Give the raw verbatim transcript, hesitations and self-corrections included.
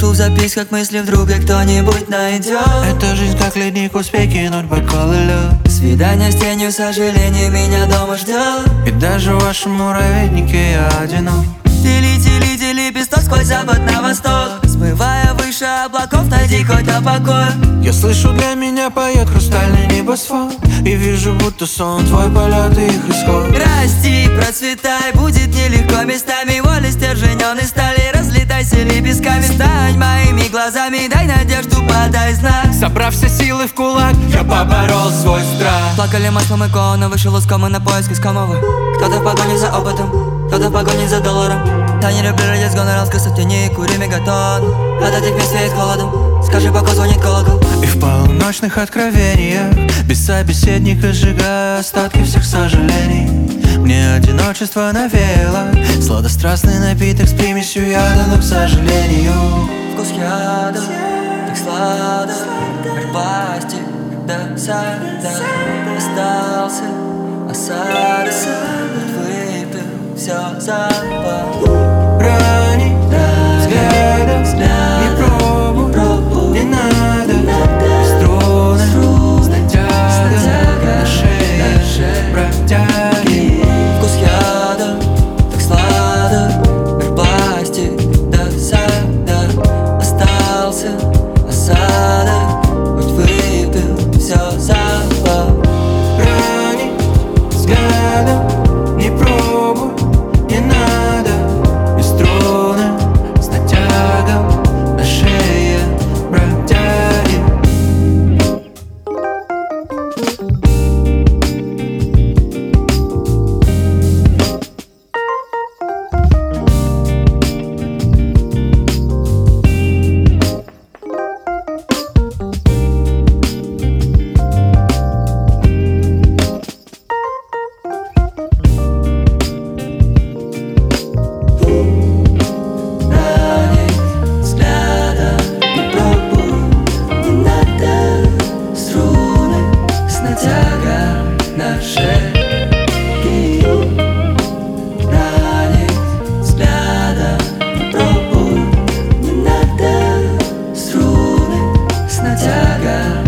Пишу в записках мысли, вдруг и кто-нибудь найдет. Эта жизнь как ледник, успей кинуть бокал и лед. Свидание с тенью, сожалению, меня дома ждет. И даже в вашем муравейнике я одинок. Тили, тили, тили, лепесток сквозь запад на восток, смывая выше облаков, найди хоть-то покой. Я слышу, для меня поет хрустальный небосвод. И вижу, будто сон твой полет и их исход. Расти, процветай, будет нелегко местами. Воля стерженёной стали, разлетайся лепестками. Стань моими глазами, дай надежду, подай знак. Собрав все силы в кулак, я поборол свой страх. Плакали маслом икона, вышел из комы на поиск искомого. Кто-то в погоне за опытом, кто-то в погоне за долларом. Я не люблю родить с гонором, скрыться в тени, кури мегатон. От этих мест веет холодом, скажи, пока звонит колокол. И в полуночных откровениях, без собеседника, сжигая остатки всех сожалений. Мне одиночество навеяло сладострастный напиток с примесью яда, но, к сожалению, Вкус яда, так сладок, от пасти до сада остался осадок. Выпил все запах. Рани взглядом, не пробуй, не надо. Струны с натягом на шее бродяги. Вкус яда, так сладок, от пасти до сада остался осадок. Хоть выпил все запах. Рани взглядом, не пробуй, не надо. И струны с натягом на шее бродяги. На шее ранит взглядом, не пробуй, не надо. Струны с натягом